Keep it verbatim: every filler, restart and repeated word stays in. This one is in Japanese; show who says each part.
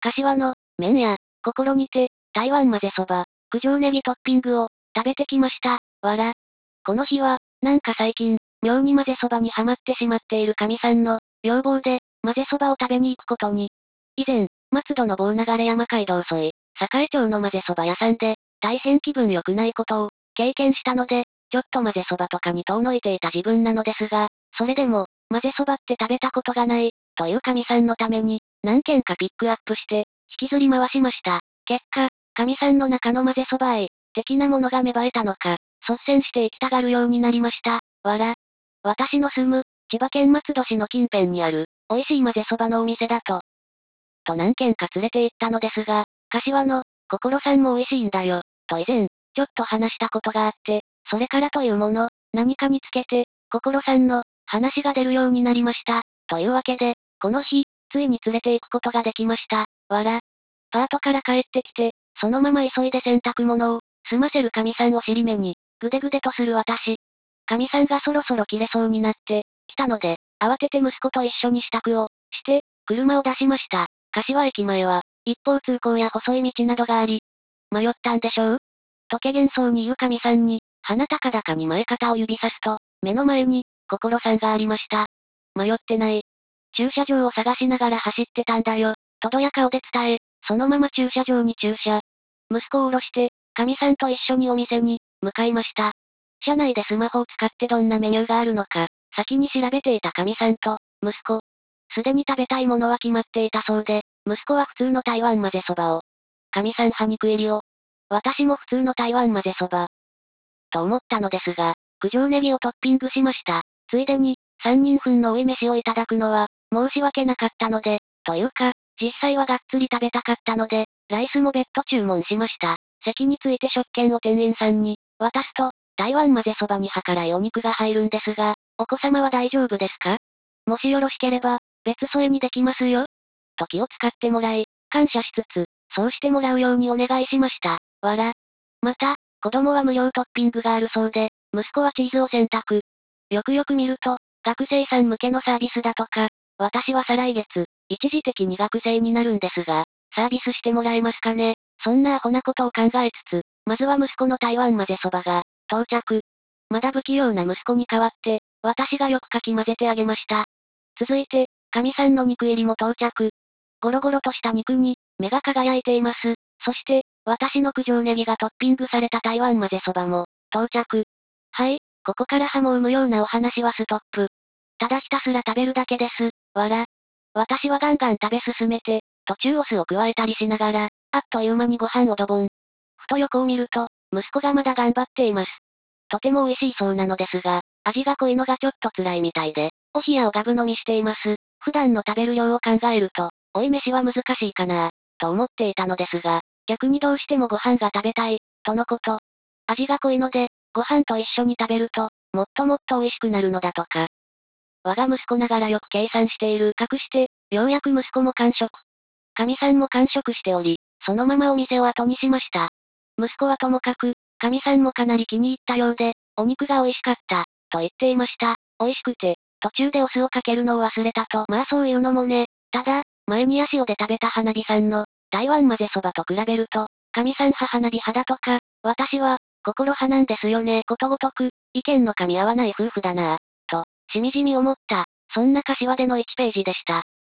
Speaker 1: 柏の、麺屋、心にて、台湾混ぜそば、九条ネギトッピングを、食べてきました。わら。この日は、なんか最近、妙に混ぜそばにハマってしまっている神さんの、要望で、混ぜそばを食べに行くことに。以前、松戸の棒流山街道沿い、栄町の混ぜそば屋さんで、大変気分良くないことを、経験したので、ちょっと混ぜそばとかに遠のいていた自分なのですが、それでも、混ぜそばって食べたことがない、という神さんのために、何件かピックアップして、引きずり回しました。結果、神さんの中の混ぜそば愛、的なものが芽生えたのか、率先して行きたがるようになりました。わら。私の住む、千葉県松戸市の近辺にある、美味しい混ぜそばのお店だと。と何軒か連れて行ったのですが、柏の、心さんも美味しいんだよ、と以前、ちょっと話したことがあって、それからというもの、何かにつけて、心さんの、話が出るようになりました。というわけで、この日、ついに連れて行くことができました。わら。パートから帰ってきて、そのまま急いで洗濯物を、済ませる神さんを尻目に、ぐでぐでとする私。神さんがそろそろ切れそうになって、来たので、慌てて息子と一緒に支度を、して、車を出しました。柏駅前は、一方通行や細い道などがあり、迷ったんでしょうとけげんそうに言う神さんに、鼻高々に前肩を指さすと、目の前に、心さんがありました。迷ってない。駐車場を探しながら走ってたんだよ、とどや顔で伝え、そのまま駐車場に駐車。息子を降ろして、神さんと一緒にお店に、向かいました。車内でスマホを使ってどんなメニューがあるのか、先に調べていた神さんと、息子。すでに食べたいものは決まっていたそうで、息子は普通の台湾混ぜそばを。神さん派肉入りを。私も普通の台湾混ぜそば。と思ったのですが、九条ネギをトッピングしました。ついでに、三人分の追い飯をいただくのは、申し訳なかったので、というか、実際はがっつり食べたかったので、ライスも別途注文しました。席について食券を店員さんに、渡すと、台湾混ぜそばに計らいお肉が入るんですが、お子様は大丈夫ですか？もしよろしければ、別添えにできますよ。と気を使ってもらい、感謝しつつ、そうしてもらうようにお願いしました。わら。また、子供は無料トッピングがあるそうで、息子はチーズを選択。よくよく見ると、学生さん向けのサービスだとか、私は再来月、一時的に学生になるんですが、サービスしてもらえますかね。そんなアホなことを考えつつ、まずは息子の台湾混ぜそばが、到着。まだ不器用な息子に代わって、私がよくかき混ぜてあげました。続いて、神さんの肉入りも到着。ゴロゴロとした肉に、目が輝いています。そして、私の九条ネギがトッピングされた台湾混ぜそばも、到着。はい、ここから歯も生むようなお話はストップ。ただひたすら食べるだけです。わら。私はガンガン食べ進めて、途中お酢を加えたりしながら、あっという間にご飯をドボン。ふと横を見ると、息子がまだ頑張っています。とても美味しいそうなのですが、味が濃いのがちょっと辛いみたいで、お冷やをガブ飲みしています。普段の食べる量を考えると、追い飯は難しいかなと思っていたのですが、逆にどうしてもご飯が食べたい、とのこと。味が濃いので、ご飯と一緒に食べると、もっともっと美味しくなるのだとか。我が息子ながらよく計算している。隠して、ようやく息子も完食。神さんも完食しており、そのままお店を後にしました。息子はともかく、神さんもかなり気に入ったようで、お肉が美味しかった、と言っていました。美味しくて、途中でお酢をかけるのを忘れたと。まあそういうのもね。ただ、前に足尾で食べた花火さんの、台湾混ぜそばと比べると、神さん派花火派だとか、私は、心派なんですよね。ことごとく、意見の噛み合わない夫婦だなぁ、と、しみじみ思った、そんな柏でのいちページでした。